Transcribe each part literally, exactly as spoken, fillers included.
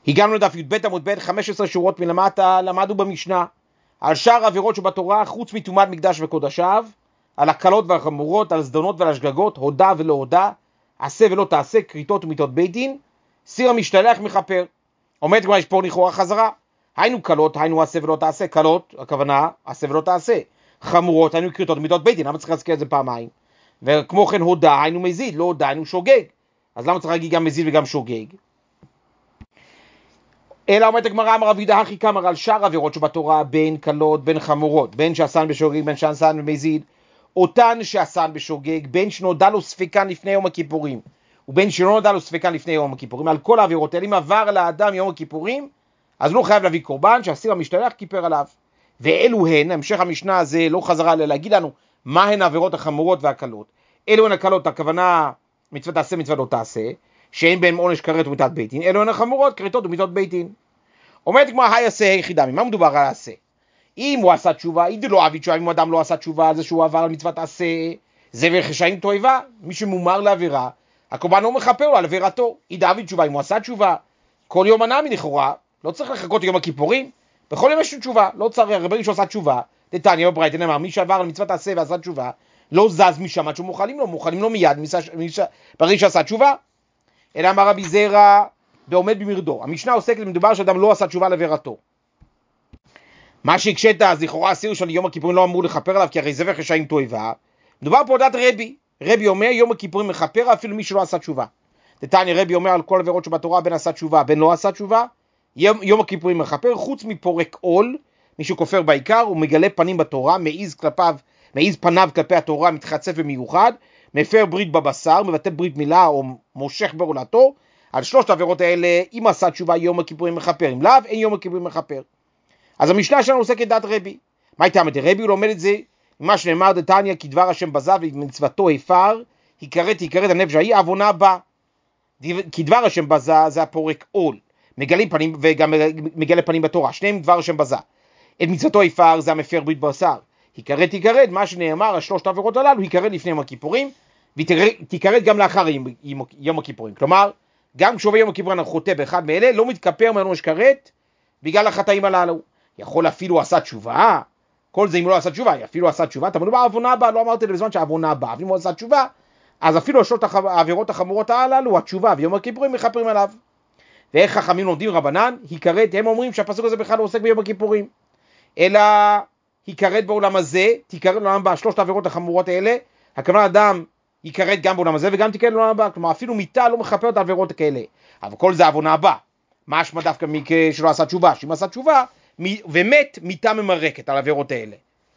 הגענו לדף י"ב עמוד ב' חמש עשרה שורות מלמטה, למדנו במשנה על שאר העבירות שבתורה חוץ מטומאת מקדש וקודשיו, על הקלות והחמורות, על זדונות ועל השגגות, הודה ולא הודה, עשה ולא תעשה, כריתות ומיתות בית דין, סיר המשתלח מכפר. עומד כבר יש פה לכאורה חזרה, היינו קלות, היינו עשה ולא תעשה, קלות, הכוונה עשה ולא תעשה, חמורות, היינו כריתות ומיתות בית דין, למה צריך להזכיר את זה פעמיים? וכמו כן הודה, היינו מזיד, לא הודה, היינו שוגג, אז למה צריך להגיד גם מזיד וגם שוגג? אלא אומרת הגמרא, אמר רבי יהודה הכי קמר על שאר עבירות שבתורה, בין קלות, בין חמורות, בין שעשן בשוגג, בין שעשן במזיד, אותן שעשן בשוגג, בין שנודע לו ספקן לפני יום הכיפורים, ובין שלא נודע לו ספקן לפני יום הכיפורים, על כל העבירות האלה, אם עבר לאדם יום הכיפורים, אז לא חייב להביא קורבן, שהסיר המשתלח כיפר עליו. ואלו הן, המשך המשנה הזה לא חזרה להגיד לנו, מה הן העבירות החמורות והקלות. אלו הן הקלות, הכוונה מצוות תעשה, מצוות לא תעשה, שאין בהם עונש כרת ומיתת בית דין, אלו הן החמורות, כרתות ומיתות בית דין. אומרת כמו היי עשה היחידה, ממה מדובר על העשה? אם הוא עשה תשובה, אם לא אבי תשובה, אם אדם לא עשה תשובה על זה שהוא עבר על מצוות עשה, זה ורשעים תועבה, מי שמומר לעבירה, הקורבן לא מכפר לו על עבירתו. אם אבי תשובה, אם הוא עשה תשובה, כל יום הנמי לכאורה, לא צריך לחכות יום הכיפורים, בכל יום יש תשובה, לא צריך, רבי שהוא עשה תשובה, דתניא בברייתא נאמר, מי שעבר על מצוות עשה ועשה תשובה, לא זז משם עד שמוכלים לו, מוכלים לו מיד, ברגע שעשה תשובה. אלא אמר רבי זרע, בעומד במרדו. המשנה עוסקת מדובר שאדם לא עשה תשובה על עבירתו. מה שהקשת, אז לכאורה הסיר של יום הכיפורים לא אמור לכפר עליו, כי הרי זה ורשעים תועבה. מדובר פה דעת רבי. רבי אומר, יום הכיפורים מכפר אפילו מי שלא עשה תשובה. דתניא רבי אומר על כל עבירות שבתורה, בין עשה תשובה, בין לא עשה תשובה, יום, יום הכיפורים מכפר, חוץ מפורק עול, מי שכופר בעיקר, הוא מגלה פנים בתורה, מעיז כלפיו, מעיז פניו כלפי התורה, מתחצף במיוחד, מפר ברית בבשר, מבטל ברית מילה או מושך בעולתו. על שלושת העבירות האלה, אם עשה תשובה יום הכיפורים מכפר, אם לאו, אין יום הכיפורים מכפר. אז המשנה שלנו עוסקת דעת רבי. מה הייתה אמרת? רבי הוא לומד את זה, ממה שנאמר דתניא, כי דבר השם בזה ומצוותו הפר, היכרת היכרת הנפש ההיא, עוונה בה. כי דבר השם בזה זה הפורק עול, מגלים פנים וגם מגלה פנים בתורה, שניהם דבר השם בזה. את מצוותו הפר זה המפר ברית בשר. היכרת היכרת, מה שנאמר, השלושת העבירות הללו, היכרת לפני יום הכיפורים, והיכרת גם לאחר יום הכיפורים. כלומר, גם כשעובר יום הכיפורים אנחנו חוטא באחד מאלה, לא מתכפר מעונש כרת בגלל החטאים הללו. יכול אפילו עשה תשובה, כל זה אם לא עשה תשובה, אפילו עשה תשובה, אתה מדובר עוונה הבאה, לא אמרתי בזמן שהעוונה הבאה, אבל אם הוא עשה תשובה, אז אפילו השלושת העבירות החמורות הללו, התשובה ויום הכיפורים מכפרים עליו. ואיך חכמים לומדים רבנן? היכרת, הם אומרים שהפסוק הזה בכלל לא עוסק ביום הכיפורים, אלא היכרת בעולם הזה, תיכרת בעולם הבא, שלושת העבירות החמורות האלה, הכוונה אדם ייכרת גם בעולם הזה וגם תיכרת בעולם הבא, כלומר אפילו מיתה לא מכפר את העבירות כאלה, אבל כל זה עוונה הבאה. מה אשמה דווקא מכך שלא עשה תשובה? שאם עשה תשובה ומת, מיתה ממרקת על העבירות האלה.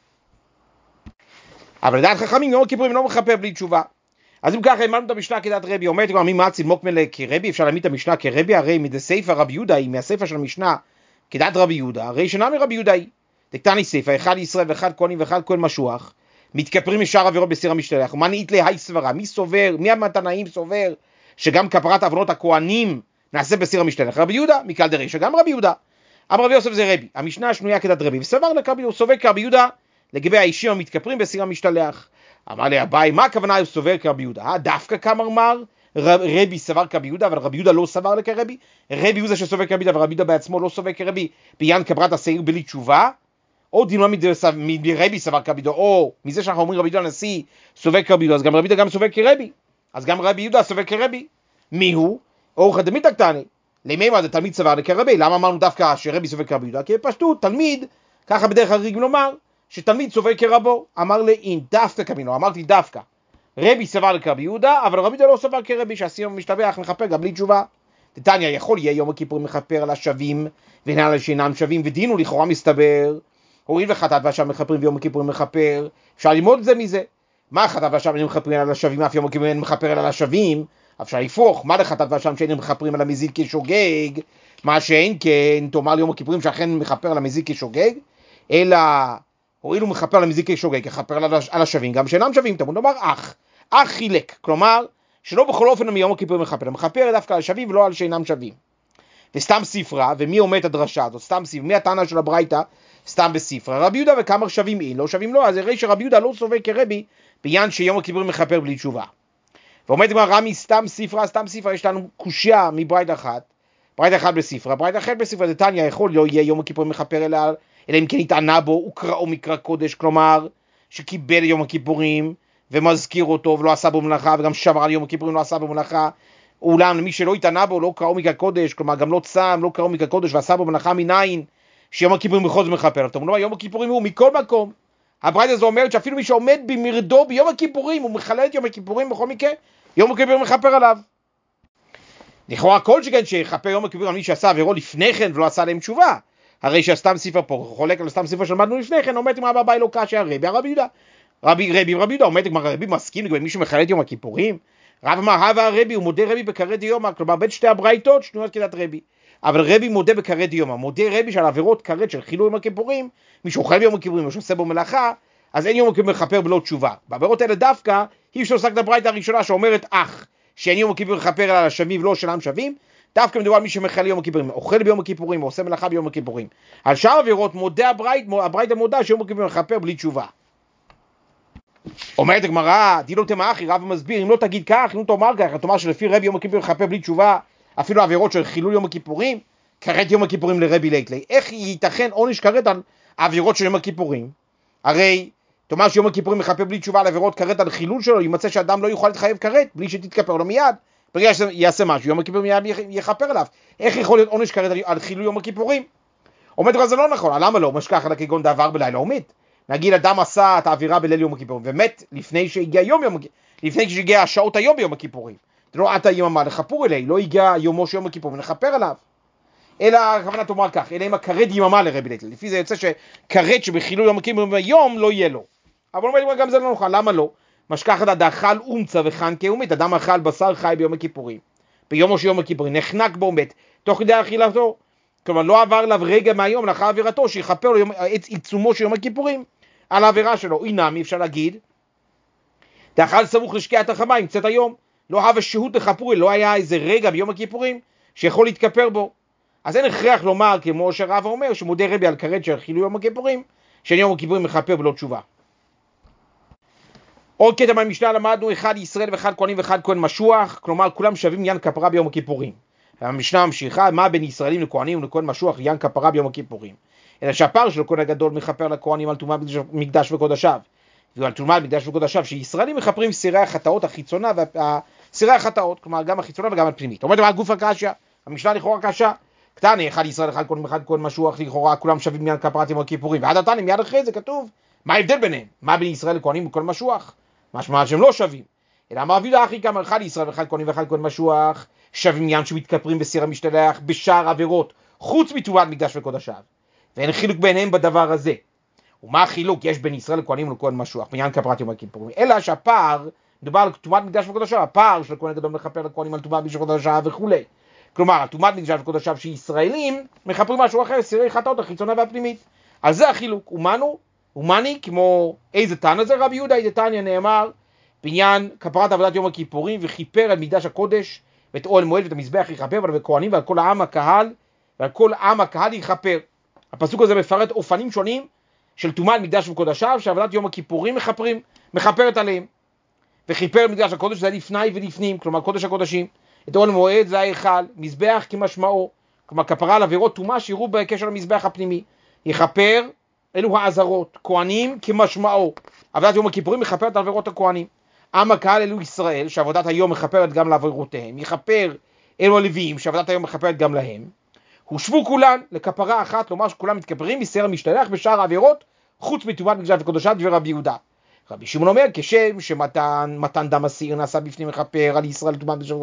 אבל לדעת חכמים יום הכיפורים לא מכפר בלי תשובה. אז אם ככה אמרנו את המשנה כדעת רבי, אומרת כבר מי מעציל מוקמל כרבי, אפשר להעמיד את המשנה כרבי, הרי מדסייפא רבי יהודה היא, מהסייפא של המשנה כדעת רבי יהודה, הרי שנה מרבי יהודה היא. דקתני סייפא, אחד ישראל ואחד כהנים ואחד כהן משוח, מתכפרים משאר עבירות בסיר המשתלח. ומה נעית להי סברה? מי סובר, מי המתנאים סובר שגם כפרת עוונות הכהנים נעשה בסיר המשתלח? רבי יהודה, מקל דרישא, גם רבי יהודה. אמר רבי יוסף זה רבי, המשנה השנויה כדעת רבי, וסבר לקרבי, הוא סובר כרבי יהודה לגבי האישים המתכפרים בסיר המשתלח. אמר לי אביי, מה הכוונה הוא סובר כרבי יהודה? דווקא כמר מר, רבי סבר כרבי יהודה, אבל רבי יהודה לא סבר לכרבי. רבי הוא זה שסובר כרבי יהודה, ורבי יהודה בעצמו לא סובר כרבי, בעניין כפרת השעיר בלי תשובה. או דינו מרבי סבר כרבי יהודה, או מזה שאנחנו אומרים רבי יהודה הנשיא סובר כרבי יהודה, אז גם רבי יהודה גם סובר כרבי, אז גם רבי יהודה סובר כרבי. מי הוא? אורחא דמילתא קטני, למימר דתלמיד סבר לכרבי. למה אמרנו דווקא שרבי סובר כרבי יהודה? כי בפשטות תלמיד, ככה בדרך כלל רגילים לומר, שתלמיד סובר כרבו. אמר לי, דווקא כמינו, אמרתי דווקא. רבי סבר לכרבי יהודה, אבל רבי יהודה לא סבר כרבי, שהסיר המשתלח מכפר גם בלי תשובה. דתניא, יכול יהיה יום הכיפורים מכפר על השווים, והן על שאינם שווים, ודינו לכאורה מסתבר, הוריד וחטאת והשם מכפרים ויום הכיפורים מכפר. אפשר ללמוד את זה מזה. מה חטאת והשם אינם מכפרים על השווים, אף יום הכיפורים מכפר על השווים? אפשר לפוך, מה לחטאת והשם שאינם מכפרים על המזיד כשוגג? מה שאין כן, תאמר ליום הכיפורים שאכן מכפר על המזיד כשוגג, אלא הואיל ומכפר על המזיד כשוגג, יכפר על השווים גם שאינם שווים. תמוד לומר אח, אח חילק, כלומר שלא בכל אופן מיום הכיפורים מכפר, מכפר דווקא על השווים ולא על שאינם שווים. וסתם ספרה, ומי אומר את הדרשה הזאת? סתם ספרה, מי הטענה של הברייתא? סתם בספרה, רבי יהודה וכמה שווים אין, לא שווים לא, אז הרי שרבי יהודה לא סובר כרבי, בעניין שיום הכיפורים מכפר בלי תשובה. ואומרת כבר רמי סתם ספרה, סתם ספרה, יש לנו קושיה מברייתא אחת, ברייתא אחת בספרה, ברייתא אחת בספרה, דתניא יכול לא יהיה יום הכיפורים מכפר אלא, אלא אם כן התענה בו, הוא קראו מקרא קודש, כלומר, שקיבל יום הכיפורים, ומזכיר אותו, ולא עשה בו מלאכה, וגם שמר על יום הכיפורים, לא עשה בו מלאכה, אולם מי שלא התענה בו, לא קראו מקרא קודש, כלומר, גם לא צם, לא קראו מקרא קודש, ועשה בו מלאכה מניין, שיום הכיפורים בכל זאת מכפר. אתם אומרים, יום הכיפורים הוא מכל מקום. הברייתא הזו אומרת שאפילו מי שעומד במרדו ביום הכיפורים, הוא מחלל את יום הכיפורים בכל מקרה, יום הכיפורים מכפר עליו. לכאורה כל שכן שיכפר יום הכיפורים על מי שעשה עבירו לפני כן ולא עשה להם תשובה. הרי שהסתם ספר פה חולק על הסתם ספר שלמדנו לפני כן, עומד עם רבא באי לא קשיא הרבי הרבי יהודה. רבי רבי רבי יהודה עומד עם הרבי מסכים לגבי מי שמחלל את יום הכיפורים. רב אמר הווה הרבי, הוא מודה רבי בקרא דיומא, כלומר בין שתי הברייתות שנויות כדת רבי. אבל רבי מודה בקרא דיומא, מודה רבי שעל עבירות קראת של חילול יום הכיפורים, מי שאוכל ביום הכיפורים או שעושה בו מלאכה, אז אין יום הכיפורים מכפר בלא תשובה. בעבירות האלה דווקא היא שעוסק לברייתא הראשונה שאומרת אך שאין יום הכיפורים מכפר על השבים ולא שאינם שווים, דווקא מדובר על מי שמחלל יום הכיפורים, אוכל ביום הכיפורים או עושה מלאכה ביום הכיפורים. על שאר עבירות מודה הברייתא מודה שיום הכיפורים מכפר בלי תשובה. אומרת הגמרא, דילא תמאחי, רב מסביר, אם לא תגיד כך, אם לא תאמר כך, תאמר שלפי רבי יום הכיפורים מכפר בלי תשובה, אפילו עבירות של חילול יום הכיפורים, כרת יום הכיפורים לרבי ליטלי. איך ייתכן עונש כרת על עבירות של יום הכיפורים? הרי תאמר שיום הכיפורים מכפר בלי תשובה על עבירות כרת על חילול שלו, יימצא שאדם לא יוכל להתחייב כרת בלי שתתכפר לו מיד, ברגע שיעשה משהו, יום הכיפורים יכפר עליו. איך יכול להיות עונש כרת על חילול יום הכיפורים? אומרת לך זה לא נכון, למה לא? משכח על כגון דעבר בלילה ומת. נגיד אדם עשה את האווירה בליל יום הכיפורים ומת לפני שהגיע יום יום לפני שהגיע השעות היום ביום הכיפורים. זה לא עתה יממה לכפור אליי, לא הגיע יומו של יום הכיפורים לכפר עליו. אלא הכוונה תאמר כך, אלא אם הכרת יממה לרבי ליטל. לפי זה יוצא שכרת שבחילול יום הכיפורים ביום לא יהיה לו. אבל אומרת גם זה לא נכון, למה לא? משכחת דאכל אומצה וחנקה ומת, אדם אכל בשר חי ביום הכיפורים. ביומו של יום הכיפורים נחנק בו מת תוך כדי אכילתו. כלומר לא עבר עליו רגע מהיום לאחר עבירתו שיכפר לו את עיצומו של יום הכיפורים על העבירה שלו. אינם אפשר להגיד דאכל סמוך לשקיעת החמה צאת היום, לא הווה שהות לכפורי, לא היה איזה רגע ביום הכיפורים שיכול להתכפר בו. אז אין הכרח לומר כמו שרב אומר שמודה רבי על כרת של חילול יום הכיפורים שאין יום הכיפורים מכפר בלא תשובה. עוד קטע מהמשנה למדנו אחד ישראל ואחד כהנים ואחד כהן משוח, כלומר כולם שווים עניין כפרה ביום הכיפורים. המשנה ממשיכה, מה בין ישראלים לכהנים ולכהן משוח עניין כפרה ביום הכיפורים? אלא שהפער של הכהן הגדול מכפר לכהנים על טומאת מקדש וקודשיו, ועל טומאת מקדש וקודשיו שישראלים מכפרים סירי החטאות החיצונה וסירי החטאות, כלומר גם החיצונה וגם הפנימית. אומרת מה גוף הקשיא, המשנה לכאורה קשה. קטני אחד ישראל אחד כהנים ואחד כהן משוח, לכאורה כולם שווים עניין כפרת יום הכיפורים, ועד עתני מיד אחרי זה כתוב מה ההבדל ביניהם? מה בין ישראל לכהנים וכהן משוח? משמע שהם לא שווים. אלא אמר רבי יהודה אחי כאמר אחד ישראל ואחד כהנים ואחד כהן משוח שווים עניין שמתכפרים בסיר המשתלח בשאר עבירות חוץ מטומאת מקדש וקודשיו, ואין חילוק ביניהם בדבר הזה. ומה החילוק יש בין ישראל לכהנים ולכהן משוח בעניין כפרת יום הכיפורים? אלא שהפער מדובר על טומאת מקדש וקודשיו, הפער של הכהן הגדול מכפר לכהנים על טומאת מקדש וקודשיו וכולי. כלומר, על טומאת מקדש וקודשיו שישראלים מכפרים משהו אחר, סירי חטאות החיצונה והפנימית. על זה החילוק. ומנו ומני כמו איזה תנא זה רבי יהודה, איזה תניא נאמר בעניין כפרת עבודת יום הכיפורים וכיפר על מקדש הקודש ואת אוהל מועד ואת המזבח יכפר ועל הכהנים ועל כל העם הקהל ועל כל עם הקהל יכפר. הפסוק הזה מפרט אופנים שונים של טומאת מקדש וקודשיו שעבודת יום הכיפורים מכפרים מכפרת עליהם. וכיפר על מקדש הקודש זה לפני ולפנים, כלומר קודש הקודשים. את אוהל מועד זה ההיכל, מזבח כמשמעו, כלומר כפרה על עבירות טומאה שיראו בקשר למזבח הפנימי. יכפר אלו העזרות, כהנים כמשמעו, עבודת יום הכיפורים מכפרת על עבירות הכהנים. עם הקהל אלו ישראל שעבודת היום מכפרת גם לעבירותיהם, יכפר אלו הלוויים שעבודת היום מכפרת גם להם. הושבו כולן לכפרה אחת, לומר שכולם מתכפרים מסיר המשתלח בשאר העבירות חוץ מטומאת מקדש וקודשיו. דבר רבי יהודה. רבי שמעון אומר כשם שמתן מתן דם הסיר נעשה בפנים מכפר על ישראל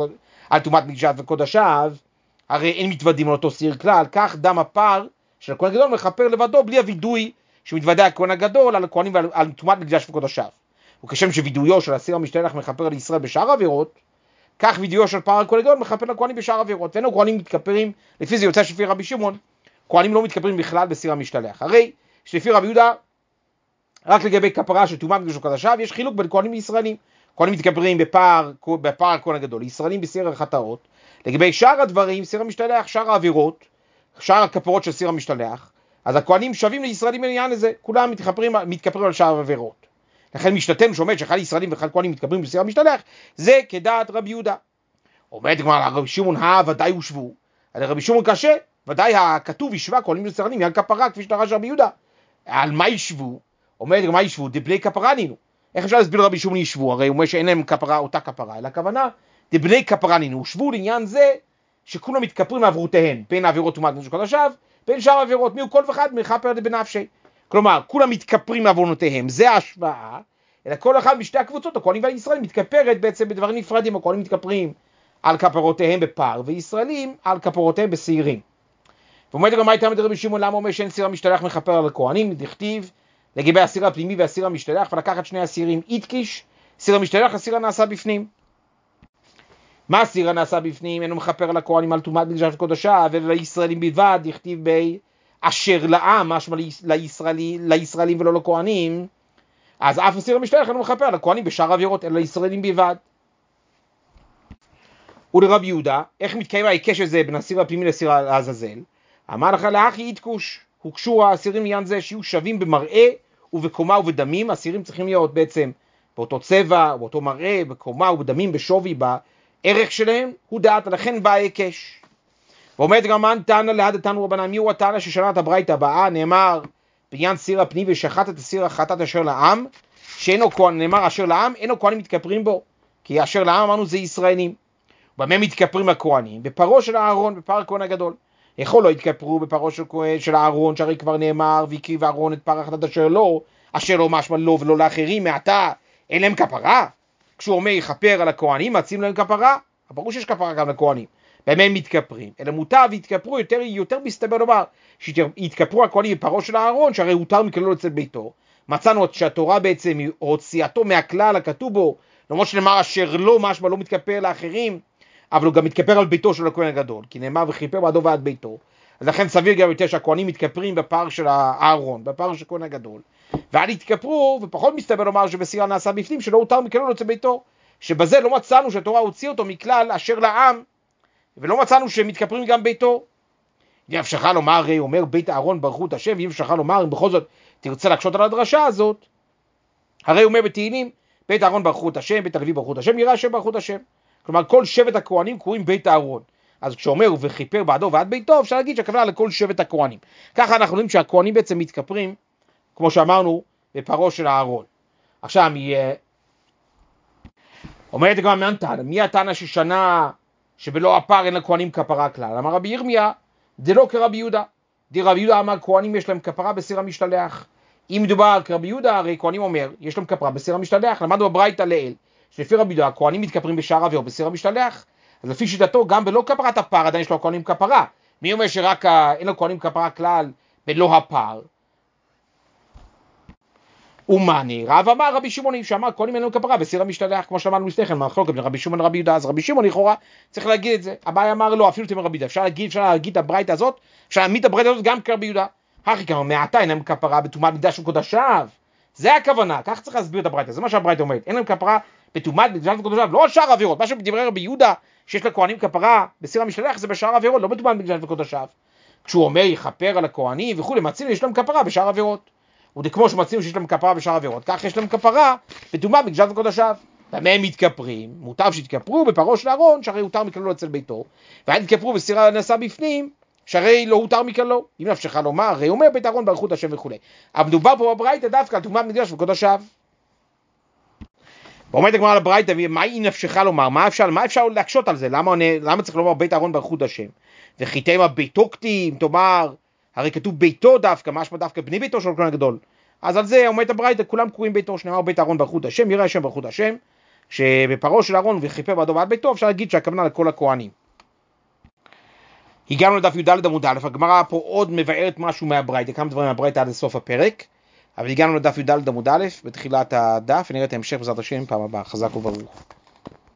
על טומאת מקדש וקודשיו, הרי אין מתוודים על אותו סיר כלל, כך דם הפר של הכהן הגדול מכפר לבדו בלי הווידוי שמתוודע הכהן הגדול על הכהנים ועל טומאת מקדש וקודשיו. וכשם שווידויו של הסיר המשתלח מכפר על ישראל בשאר העבירות, כך וידויו של פר הכהן הגדול מכפר לכהנים בשאר העבירות. ואין הכהנים מתכפרים, לפי זה יוצא שלפי רבי שמעון כהנים לא מתכפרים בכלל בסיר המשתלח. הרי שלפי רבי יהודה רק לגבי כפרה של טומאת מקדש וקודשיו יש חילוק בין כהנים לישראלים. כהנים מתכפרים בפר בפר הכהן הגדול, ישראלים בסיר החטאות. לגבי שאר הדברים, סיר המשתלח, שאר העבירות, שאר הכפרות של סיר המשתלח, אז הכהנים שווים לישראלים בעניין הזה, כולם מתכפרים מתכפרים על שאר העבירות. לכן משתתם שאומר שאחד ישראלים ואחד כהנים מתכפרים בסיר המשתלח, זה כדעת רבי יהודה. אומרת כבר רבי שמעון, הא ודאי הושבו. רבי שמעון קשה, ודאי הכתוב ישבה כהנים וסרנים על כפרה, כפי שדרש רבי יהודה. על מה ישבו? אומרת מה ישבו? דבני כפרה נינו. איך אפשר להסביר רבי שמעון ישבו? הרי הוא אומר שאין להם כפרה, אותה כפרה, אלא הכוונה, דבני כפרה נינו. הושבו לעניין זה שכולם מתכפרים מעברותיהם, בין העבירות טומאת מת וקודשיו, בין שאר העבירות, מיהו כל אחד מכפר בנפשי. כלומר, כולם מתכפרים מעוונותיהם, זה ההשוואה, אלא כל אחד משתי הקבוצות, הכהנים והישראלים, מתכפרת בעצם בדברים נפרדים, הכהנים מתכפרים על כפרותיהם בפר, וישראלים על כפרותיהם בשעירים. ואומרת גם מה הייתה מדבר רבי שמעון, למה אומר שאין סיר המשתלח מכפר על הכהנים, דכתיב לגבי הסיר הפנימי והסיר המשתלח, ולקחת שני הסירים איתקיש, סיר המשתלח, הסיר הנעשה בפנים. מה הסיר הנעשה בפנים? אינו מכפר על הכהנים על טומאת מקדש וקודשיו, ולישראלים בלבד, דכתיב בי אשר לעם, משמע לישראלי, לישראלים ולא לכהנים, אז אף הסיר המשתלח אינו מכפר על הכהנים בשאר העבירות, אלא לישראלים בלבד. ולרבי יהודה, איך מתקיים ההיקש הזה בין הסיר הפנימי לסיר העזאזל? אמר לך לאחי איתקוש, הוקשו האסירים לעניין זה שיהיו שווים במראה ובקומה ובדמים, האסירים צריכים להיות בעצם באותו צבע, באותו מראה, בקומה ובדמים, בשווי, בערך שלהם, הוא דעת, לכן בא ההיקש. ואומרת גם מן תנא להד תנו רבנן, מיהו התנא ששנה את הברייתא הבאה, נאמר בעניין סיר הפנים ושחט את הסיר החטאת אשר לעם, שאינו כהן, נאמר אשר לעם, אינו כהנים מתכפרים בו, כי אשר לעם אמרנו זה ישראלים. במה מתכפרים הכהנים? בפרו של הארון, בפר הכהן הגדול. יכול לא יתכפרו בפרו של, של הארון, שהרי כבר נאמר, והקריב הארון את פר החטאת אשר לא, אשר לא משמע לו ולא לאחרים, מעתה אין להם כפרה. כשהוא אומר יכפר על הכהנים, מציעים להם כפרה, ברור שיש כפרה גם לכהנים. במה הם מתכפרים? אלא מותר והתכפרו, יותר, יותר מסתבר לומר, שהתכפרו הכהנים בפרו של הארון, שהרי הותר מכלול אצל ביתו. מצאנו שהתורה בעצם הוציאתו מהכלל הכתוב בו, למרות שנאמר אשר לא משמע לא מתכפר לאחרים, אבל הוא גם מתכפר על ביתו של הכהן הגדול, כי נאמר וכיפר בעדו ועד ביתו. אז לכן סביר גם יותר שהכהנים מתכפרים בפר של הארון, בפר של הכהן הגדול. ועד התכפרו, ופחות מסתבר לומר שבסיר נעשה בפנים, שלא הותר מכלול אצל ביתו. שבזה לא מצאנו שהתורה הוציא אותו מכלל אשר לעם, ולא מצאנו שהם מתכפרים גם ביתו. אם אפשר לומר, הרי אומר בית הארון ברכות השם, ואם אפשר לומר, אם בכל זאת תרצה להקשות על הדרשה הזאת, הרי אומר בתהילים, בית הארון ברכות השם, בית הלוי ברכות השם, יראה השם ברכות השם. כלומר, כל שבט הכהנים קוראים בית הארון. אז כשאומר וכיפר בעדו ועד ביתו, אפשר להגיד שהכוונה לכל שבט הכהנים. ככה אנחנו רואים שהכהנים בעצם מתכפרים, כמו שאמרנו, בפרו של הארון. עכשיו, מי... אומרת גם מהנתן, מי התנא ששנה שבלא הפר אין לכהנים כפרה כלל? אמר רבי ירמיה, זה לא כרבי יהודה. די רבי יהודה אמר, כהנים יש להם כפרה בסיר המשתלח. אם מדובר כרבי יהודה, הרי כהנים אומר, יש להם כפרה בסיר המשתלח. למדנו בברייתא לעיל, שלפי רבי יהודה, הכהנים מתכפרים בשאר העבירות בסיר המשתלח. אז לפי שיטתו, גם בלא כפרת הפר, עדיין יש לו הכהנים כפרה. מי אומר שרק אין לו כהנים כפרה כלל בלא הפר? ומאני, רב אמר רבי שמעון, שאמר כהנים אין לו כפרה בסיר המשתלח, כמו שאמרנו לפני כן, מחלוקת בין רבי שמעון לרבי יהודה. אז רבי שמעון לכאורה צריך להגיד את זה. אביי אמר לו, אפילו תמר רבי יהודה, אפשר להגיד, אפשר להגיד את הברייתא הזאת, אפשר להעמיד את הברייתא הזאת גם כרבי יהודה. הכי כמה, מעתה אין להם כפרה בטומאת מקדש וקודשיו. זה הכוונה, כך צריך להסביר את הברייתא, זה מה שהברייתא אומרת. אין להם כפרה בטומאת מקדש וקודשיו, לא שאר העבירות. מה שבדברי רבי יהודה שיש לכהנים כפרה בסיר המשתלח זה בשאר העבירות, לא בטומאת מקדש וקודשיו. כשהוא אומר יכפר על הכהנים וכו', מצינו יש להם כפרה בשאר העבירות. וכמו שמצינו שיש להם כפרה בשאר העבירות, כך יש להם כפרה בטומאת מקדש וקודשיו. במה הם מתכפרים? מוטב שיתכפרו בפרו של הארון, שהרי הותר מכללו אצל ביתו, ואל יתכפרו בסיר הנעשה בפנים, שהרי לא הותר מכללו. אם נפשך לומר, הרי אומר בית הארון ברכות השם וכו'. אבל מדובר פה בברייתא דווקא על טומאת מקדש וקודשיו. ואומרת הגמרא על הברייתא, מה אם נפשך לומר? מה אפשר, מה אפשר להקשות על זה? למה, למה צריך לומר בית הארון ברכות השם? וחיתימה ביתו כתיב, תאמר, הרי כתוב ביתו דווקא, משמע דווקא בני ביתו של הכהן הגדול. אז על זה אומרת הברייתא, כולם קוראים ביתו, שנאמר בית הארון ברכות השם, יראה השם ברכות השם, שבפרו של הארון וכיפר בעדו ועד ביתו, אפשר להגיד שהכוונה לכל הכהנים. הגענו לדף י"ד עמוד א', הגמרא פה עוד מבארת משהו מהברייתא, כמה דברים מהברייתא עד לסוף הפרק, אבל הגענו לדף י"ד עמוד א', בתחילת הדף, ונראה את ההמשך בעזרת השם פעם הבאה. חזק וברוך.